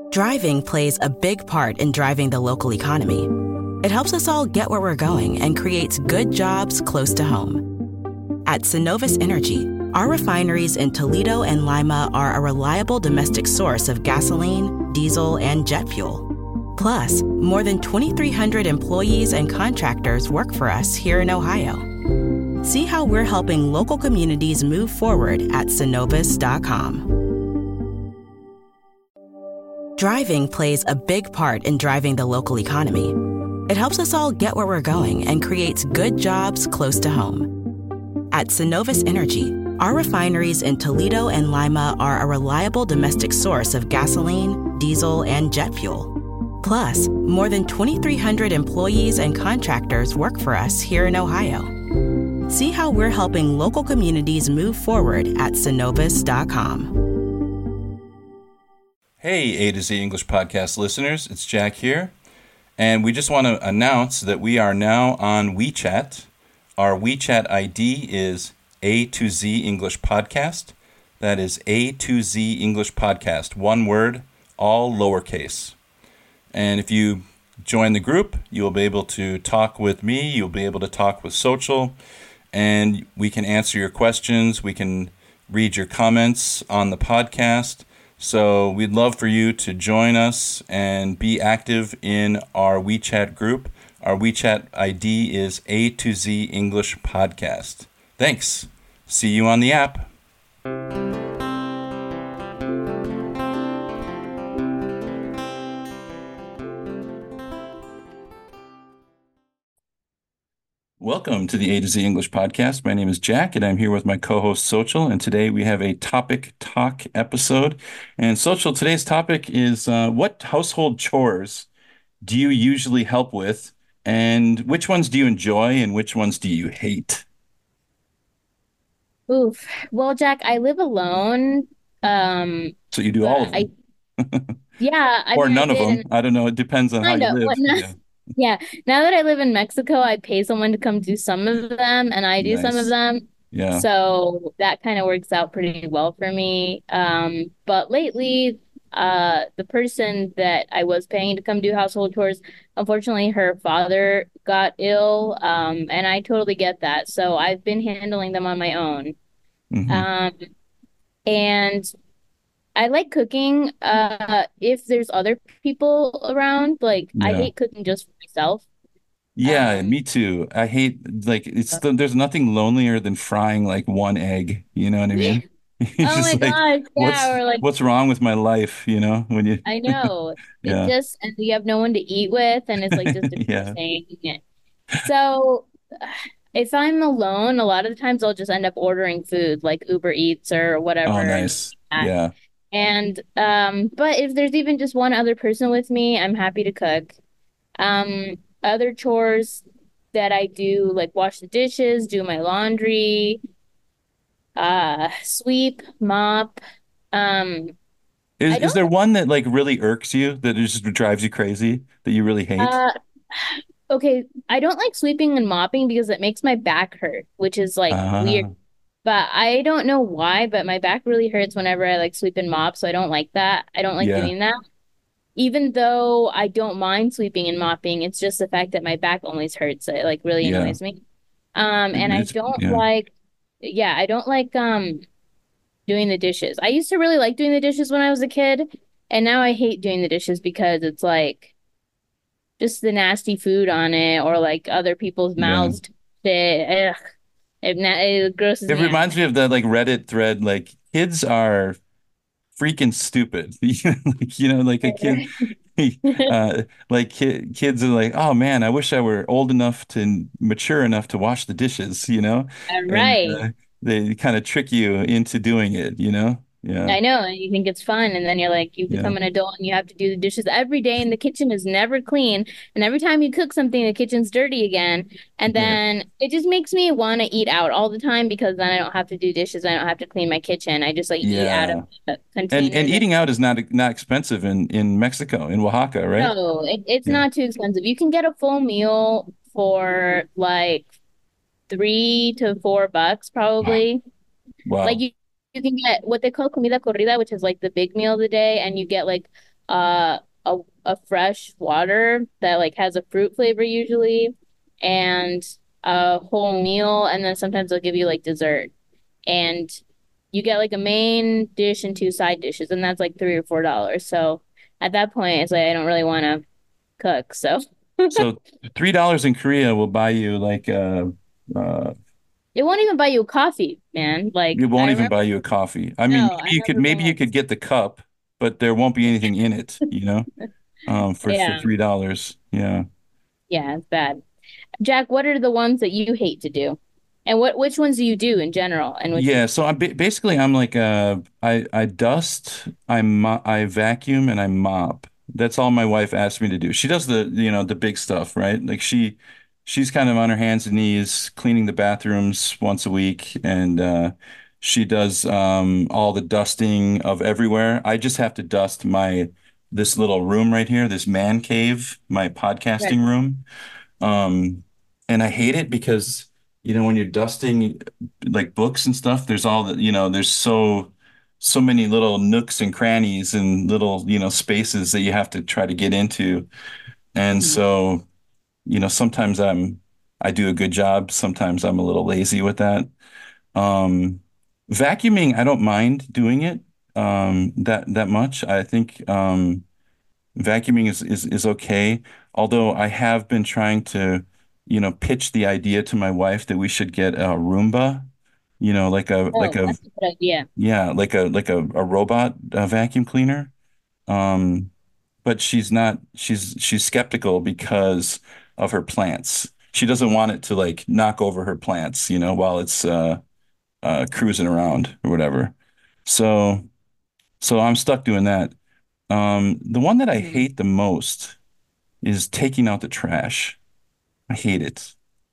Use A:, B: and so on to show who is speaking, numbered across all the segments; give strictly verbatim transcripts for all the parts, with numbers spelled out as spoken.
A: Driving plays a big part in driving the local economy. It helps us all get where we're going and creates good jobs close to home. At Synovus Energy, our refineries in Toledo and Lima are a reliable domestic source of gasoline, diesel, and jet fuel. Plus, more than twenty-three hundred employees and contractors work for us here in Ohio. See how we're helping local communities move forward at synovus dot com. Driving plays a big part in driving the local economy. It helps us all get where we're going and creates good jobs close to home. At Synovus Energy, our refineries in Toledo and Lima are a reliable domestic source of gasoline, diesel, and jet fuel. Plus, more than twenty-three hundred employees and contractors work for us here in Ohio. See how we're helping local communities move forward at synovus dot com.
B: Hey, A to Z English Podcast listeners, it's Jack here, and we just want to announce that we are now on WeChat. Our WeChat I D is A to Z English Podcast. That is A to Z English Podcast, one word, all lowercase. And if you join the group, you'll be able to talk with me, you'll be able to talk with Social, and we can answer your questions, we can read your comments on the podcast. So we'd love for you to join us and be active in our WeChat group. Our WeChat I D is A to Z English Podcast. Thanks. See you on the app. Welcome to the A to Z English Podcast. My name is Jack, and I'm here with my co-host Social, and today we have a topic talk episode. And Social, today's topic is uh, what household chores do you usually help with, and which ones do you enjoy, and which ones do you hate?
C: Oof. Well, Jack, I live alone. Um,
B: So you do all of
C: but
B: them,
C: I, yeah, I
B: or
C: mean, I
B: none of
C: did,
B: them.
C: and
B: I don't know. It depends on how
C: kind
B: you
C: of. What?
B: live.
C: Now,
B: Yeah,
C: yeah. Now that I live in Mexico, I pay someone to come do some of them, and I do some of
B: nice.
C: them.
B: Yeah.
C: So that kind of works out pretty well for me. Um, but lately, uh, the person that I was paying to come do household chores, unfortunately, her father got ill. Um, and I totally get that. So I've been handling them on my own.
B: hmm
C: Um, and I like cooking uh if there's other people around. Like I
B: Yeah.
C: hate cooking just for myself.
B: Yeah,
C: Um
B: me too. I hate like it's the, there's nothing lonelier than frying like one egg, you know what I
C: yeah.
B: mean? You're
C: Oh my
B: just like,
C: gosh, yeah,
B: what's
C: or like
B: what's wrong with my life, you know, when you
C: I know. It
B: yeah.
C: just and you have no one to eat with and it's like just
B: Yeah.
C: depressing. So if I'm alone, a lot of the times I'll just end up ordering food like Uber Eats or
B: Oh,
C: whatever and
B: nice.
C: that.
B: Yeah.
C: And um but if there's even just one other person with me, I'm happy to cook. Um, other chores that I do, like wash the dishes, do my laundry, uh, sweep, mop. Um,
B: Is
C: I
B: is
C: don't,
B: there one that like really irks you that it just drives you crazy that you really hate?
C: uh, okay, I don't like sweeping and mopping because it makes my back hurt, which is like weird.
B: Ah,
C: But I don't know why, but my back really hurts whenever I like sweep and mop, so I don't like that. I don't like
B: yeah.
C: doing that. Even though I don't mind sweeping and mopping, it's just the fact that my back always hurts. It like really
B: Yeah.
C: annoys me. Um,
B: It-
C: and I
B: It's
C: don't
B: yeah.
C: like, yeah, I don't like um doing the dishes. I used to really like doing the dishes when I was a kid, and now I hate doing the dishes because it's like just the nasty food on it or like other people's
B: Yeah.
C: mouths. It, ugh, it, na- it grosses
B: It
C: me out.
B: reminds me of that like Reddit thread like kids are freaking stupid. Like, you know, like a kid uh like ki kids are like, "Oh man, I wish I were old enough to mature enough to wash the dishes," you know? And
C: Right.
B: uh, they kind of trick you into doing it, you know? Yeah.
C: I know, and you think it's fun, and then you're like, you
B: Yeah.
C: become an adult and you have to do the dishes every day, and the kitchen is never clean. And every time you cook something, the kitchen's dirty again. And
B: Right.
C: then it just makes me want to eat out all the time because then I don't have to do dishes. I don't have to clean my kitchen. I just like eat out of
B: Yeah.
C: uh,
B: And and
C: containers. And
B: eating out is not not expensive in in Mexico, in Oaxaca, right?
C: no, it, it's
B: Yeah.
C: not too expensive. You can get a full meal for like three to four bucks, probably. Like
B: Wow.
C: you, you can get what they call comida corrida, which is like the big meal of the day, and you get like uh a a fresh water that like has a fruit flavor usually, and a whole meal, and then sometimes they'll give you like dessert. And you get like a main dish and two side dishes, and that's like three or four dollars. So at that point, it's like I don't really want to cook. So
B: So three dollars in Korea will buy you like uh uh
C: it won't even buy you a coffee, man. Like
B: it won't
C: I
B: even
C: remember,
B: buy you a coffee. I mean,
C: no,
B: maybe
C: I
B: you could
C: remember
B: maybe you could
C: once.
B: get the cup, but there won't be anything in it, you know, um, for for
C: Yeah,
B: three dollars. Yeah.
C: yeah, it's bad. Jack, what are the ones that you hate to do? And what which ones do you do in general? And which
B: Yeah, so I'm ba- basically I'm like uh I I dust, I mo I vacuum and I mop. That's all my wife asked me to do. She does the, you know, the big stuff, right? Like she she's kind of on her hands and knees cleaning the bathrooms once a week and uh she does um all the dusting of everywhere. I just have to dust my this little room right here, this man cave, my
C: right.
B: podcasting room. Um, and I hate it because, you know, when you're dusting like books and stuff, there's all the, you know, there's so so many little nooks and crannies and little, you know, spaces that you have to try to get into. And
C: Mhm.
B: so, you know, sometimes I'm I do a good job, sometimes I'm a little lazy with that. Um, Vacuuming, I don't mind doing it um that that much. I think um vacuuming is, is is okay. Although I have been trying to, you know, pitch the idea to my wife that we should get a Roomba, you know, like a like
C: Oh,
B: a
C: that's a good idea.
B: yeah, like a like a, a robot uh, vacuum cleaner. Um, but she's not she's she's skeptical because of her plants. She doesn't want it to like knock over her plants, you know, while it's uh uh cruising around or whatever. So so I'm stuck doing that. Um, the one that I
C: Mhm.
B: hate the most is taking out the trash. I hate it.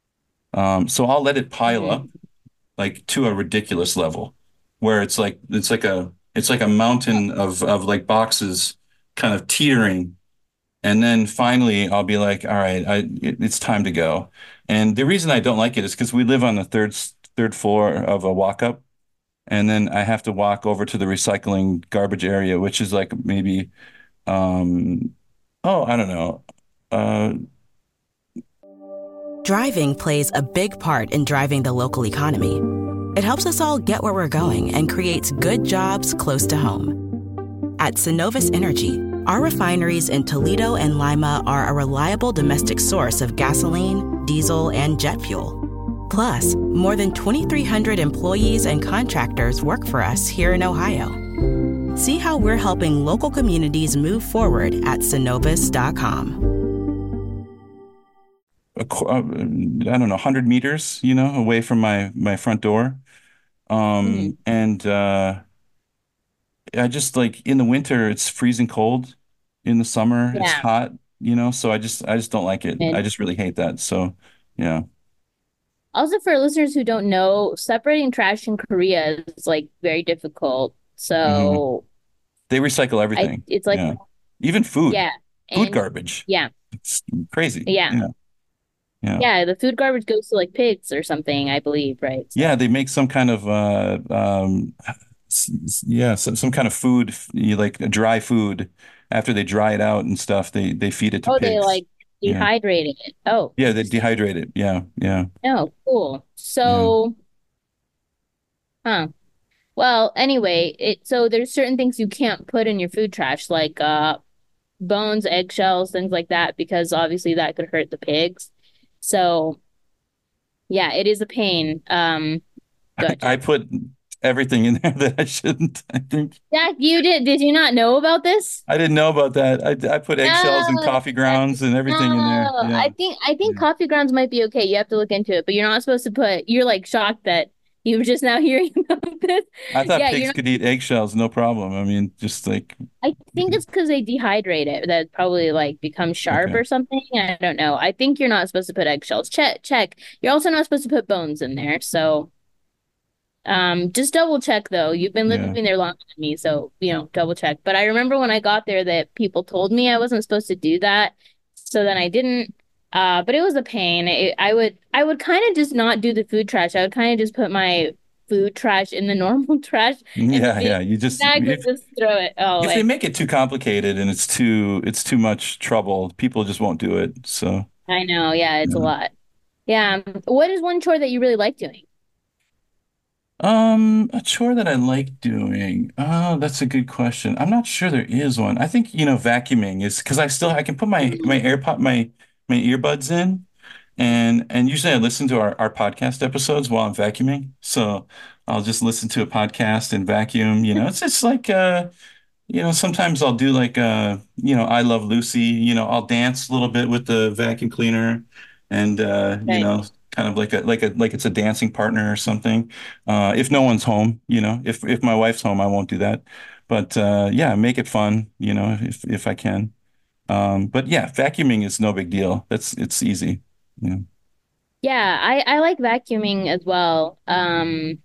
B: Um, so I'll let it pile up
C: Mhm.
B: like to a ridiculous level where it's like it's like a it's like a mountain of of like boxes kind of teetering. And then finally I'll be like, all right, I it, it's time to go. And the reason I don't like it is because we live on the third third floor of a walk up. And then I have to walk over to the recycling garbage area, which is like maybe um oh, I don't know. Uh
A: Driving plays a big part in driving the local economy. It helps us all get where we're going and creates good jobs close to home. At Synovus Energy, our refineries in Toledo and Lima are a reliable domestic source of gasoline, diesel, and jet fuel. Plus, more than twenty-three hundred employees and contractors work for us here in Ohio. See how we're helping local communities move forward at synovus dot com.
B: a, qu- uh, I don't know, one hundred meters, you know, away from my my front door.
C: Mhm.
B: Um, and uh, I just like in the winter it's freezing cold. In the summer it's
C: Yeah.
B: hot, you know, so I just I just don't like it. I
C: And
B: just really hate that. So, yeah.
C: also for listeners who don't know, separating trash in Korea is like very difficult.
B: Hmm.
C: So
B: They recycle
C: I
B: everything.
C: it's like
B: Yeah. Even food,
C: yeah.
B: food
C: And
B: garbage.
C: yeah.
B: It's crazy.
C: Yeah.
B: Yeah. Yeah.
C: Yeah, the food garbage goes to like pigs or something, I believe, right?
B: Yeah,
C: So
B: they make some kind of uh um s- s- yeah, some some kind of food, f- you like a dry food after they dry it out and stuff, they they feed it to
C: oh, they
B: pigs.
C: like
B: Yeah.
C: dehydrated it. Oh,
B: Yeah, they
C: interesting.
B: dehydrate it. Yeah, yeah,
C: Oh, cool.
B: yeah.
C: So, huh. Well, anyway, it so there's certain things you can't put in your food trash, like uh bones, eggshells, things like that, because obviously that could hurt the pigs. So, yeah, it is a pain. Um,
B: I
C: gotcha.
B: put everything in there that I shouldn't, I think.
C: Jack, you did did you not know about this?
B: I didn't know about that. I I put eggshells and
C: No,
B: coffee
C: Jack,
B: grounds and
C: no.
B: everything in there. Yeah.
C: I think I think
B: Yeah.
C: coffee grounds might be okay. You have to look into it, but you're not supposed to put. You're like shocked that you were just now hearing about this.
B: I thought
C: Yeah, you're
B: pigs
C: not.
B: could eat eggshells, no problem. I mean, just like
C: I think it's because they dehydrate it that probably like becomes sharp
B: okay.
C: or something. I don't know. I think you're not supposed to put eggshells. Check, check. You're also not supposed to put bones in there. So, um, just double check though. You've been
B: Yeah.
C: living there longer than me, so you know, double check. But I remember when I got there that people told me I wasn't supposed to do that, so then I didn't. Uh, but it was a pain. It, I would, I would kind of just not do the food trash. I would kind of just put my food trash in the normal trash and
B: Yeah,
C: big
B: yeah. You just
C: bag would
B: if
C: just throw it. Oh,
B: if they
C: like
B: make it too complicated and it's too it's too much trouble, people just won't do it. So,
C: I know. Yeah, it's a
B: yeah.
C: lot. Yeah. um, What is one chore that you really like doing?
B: Um, a chore that I like doing. Oh, that's a good question. I'm not sure there is one. I think, you know, vacuuming is because I still I can put my my AirPod my my earbuds in and and usually I listen to our, our podcast episodes while I'm vacuuming. So I'll just listen to a podcast and vacuum, you know. It's it's like uh you know, sometimes I'll do like uh, you know, I Love Lucy, you know, I'll dance a little bit with the vacuum cleaner and uh, you
C: Right.
B: know, kind of like a like a like it's a dancing partner or something. Uh, if no one's home, you know, if if my wife's home, I won't do that. But uh, yeah, make it fun, you know, if if I can. Um, but yeah, vacuuming is no big deal. That's it's easy. Yeah.
C: Yeah, I I like vacuuming as well. Um,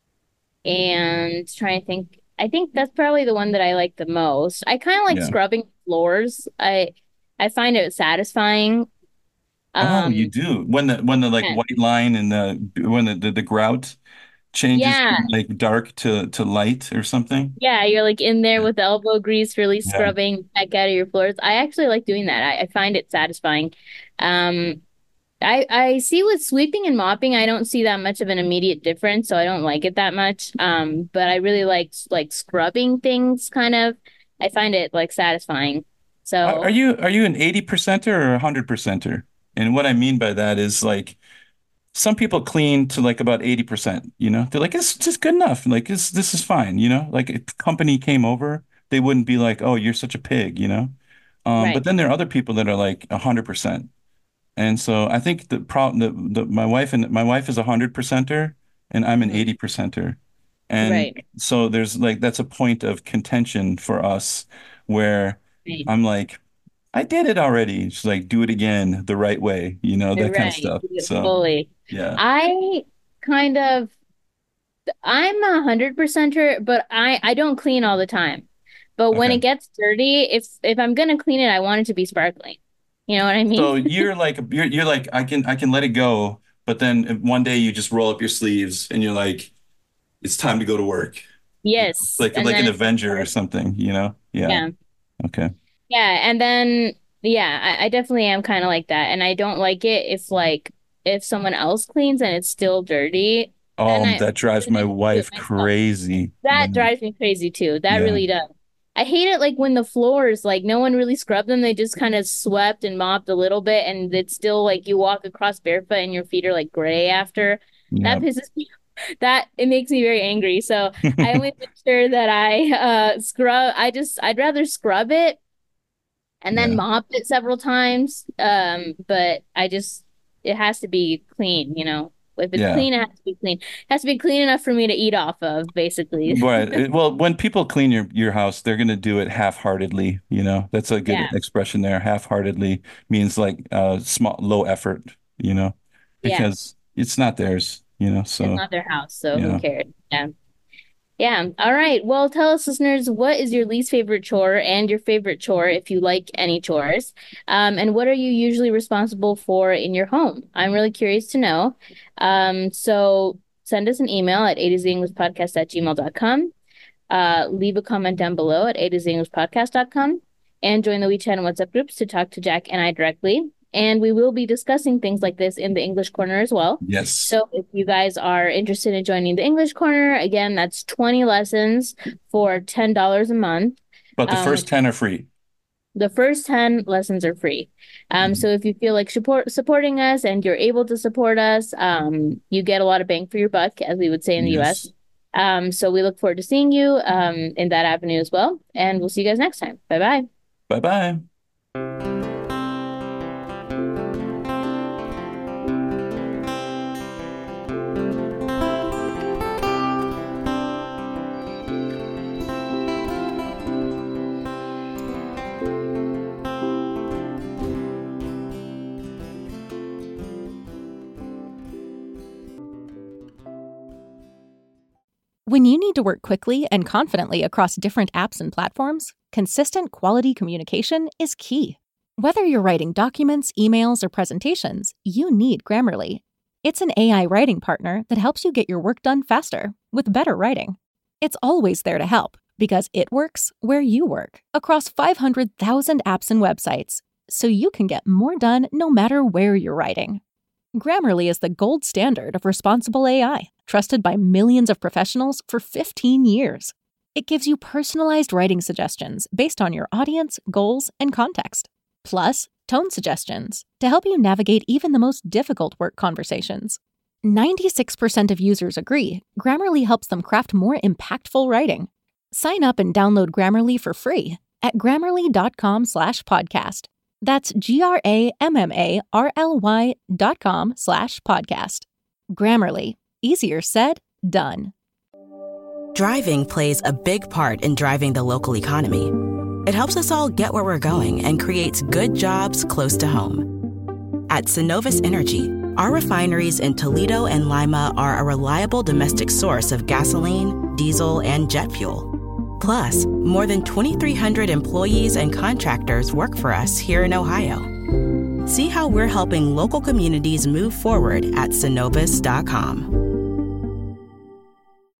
C: and trying to think, I think that's probably the one that I like the most. I kind of like
B: Yeah.
C: scrubbing floors. I I find it satisfying.
B: Oh, you
C: Um,
B: do. When the when the like
C: yeah,
B: white line and the when the the, the grout changes
C: yeah,
B: from like dark to to light or something.
C: yeah. You're like in there
B: Yeah.
C: with elbow grease, really
B: Yeah.
C: scrubbing the heck out of your floors. I actually like doing that. I, I find it satisfying. Um, I I see with sweeping and mopping, I don't see that much of an immediate difference, so I don't like it that much. Um, but I really like like scrubbing things kind of. I find it like satisfying.
B: Are are
C: So,
B: you are you an eighty percenter or a one hundred percenter? And what I mean by that is like some people clean to like about eighty percent, you know? They're like, it's just good enough. Like this this is fine, you know? Like if company came over, they wouldn't be like, "Oh, you're such a pig," you know? Um, but
C: right.
B: then there are other people that are like one hundred percent. And so I think the problem the, the my wife and my wife is a hundred percenter and I'm an
C: Mhm.
B: eighty percenter. And
C: Right.
B: so there's like that's a point of contention for us where
C: Right.
B: I'm like, I did it already. She's like, do it again the right way, you know, that kind of
C: Right.
B: stuff.
C: Do it
B: So
C: fully.
B: yeah.
C: I kind of I'm a hundred percenter, but I I don't clean all the time. But when it
B: Okay.
C: gets dirty, if if I'm gonna clean it, I want it to be sparkling. You know what I mean?
B: So you're like you're you're like I can I can let it go, but then one day you just roll up your sleeves and you're like, it's time to go to work. You know,
C: Yes.
B: like
C: And
B: like an
C: then
B: Avenger or something, you know? Yeah.
C: yeah.
B: Okay.
C: Yeah, and then yeah, I, I definitely am kind of like that. And I don't like it if like if someone else cleans and it's still dirty, then
B: Oh,
C: I
B: that drives
C: then
B: my
C: I do it
B: wife
C: myself.
B: crazy. Yeah.
C: That drives me crazy too. That
B: Yeah.
C: really does. I hate it like when the floors, like no one really scrubbed them. They just kind of swept and mopped a little bit, and it's still like you walk across barefoot and your feet are like gray after. That
B: Yeah.
C: pisses me. That it makes me very angry. So I always make sure that I uh scrub. I just I'd rather scrub it and then
B: Yeah.
C: mop it several times. Um, but I just it has to be clean, you know. If it's
B: Yeah.
C: clean, it has to be clean. It has to be clean enough for me to eat off of, basically.
B: Right. It- Well, when people clean your your house, they're going to do it half-heartedly, you know. That's a good
C: Yeah.
B: expression there. Half-heartedly means like uh small low effort, you know,
C: Yeah.
B: because it's not theirs, you know.
C: It's
B: So,
C: not their house, so who
B: yeah.
C: cares? Yeah. Yeah. All right. Well, tell us, listeners, what is your least favorite chore and your favorite chore if you like any chores? Um, and what are you usually responsible for in your home? I'm really curious to know. Um, so send us an email at a to z english podcast at gmail dot com. Uh, leave a comment down below at a to z english podcast dot com and join the WeChat and WhatsApp groups to talk to Jack and I directly. And we will be discussing things like this in the English Corner as well.
B: Yes.
C: So if you guys are interested in joining the English Corner, again, that's twenty lessons for ten dollars a month,
B: But the
C: um,
B: first
C: which
B: ten are free.
C: the first ten lessons are free. Um,
B: Mhm.
C: so if you feel like support supporting us and you're able to support us, um, you get a lot of bang for your buck, as we would say in the U S.
B: Yes.
C: Um, so we look forward to seeing you um, in that avenue as well. And we'll see you guys next time. Bye bye.
B: Bye-bye.
D: When you need to work quickly and confidently across different apps and platforms, consistent quality communication is key. Whether you're writing documents, emails, or presentations, you need Grammarly. It's an A I writing partner that helps you get your work done faster with better writing. It's always there to help because it works where you work across five hundred thousand apps and websites, so you can get more done no matter where you're writing. Grammarly is the gold standard of responsible A I, trusted by millions of professionals for fifteen years. It gives you personalized writing suggestions based on your audience, goals, and context. Plus, tone suggestions to help you navigate even the most difficult work conversations. ninety-six percent of users agree Grammarly helps them craft more impactful writing. Sign up and download Grammarly for free at grammarly.com slash podcast. That's G-R-A-M-M-A-R-L-Y dot com slash podcast. Grammarly. Easier said, done.
A: Driving plays a big part in driving the local economy. It helps us all get where we're going and creates good jobs close to home. At Synovus Energy, our refineries in Toledo and Lima are a reliable domestic source of gasoline, diesel, and jet fuel. Plus, more than twenty-three hundred employees and contractors work for us here in Ohio. See how we're helping local communities move forward at synovus dot com.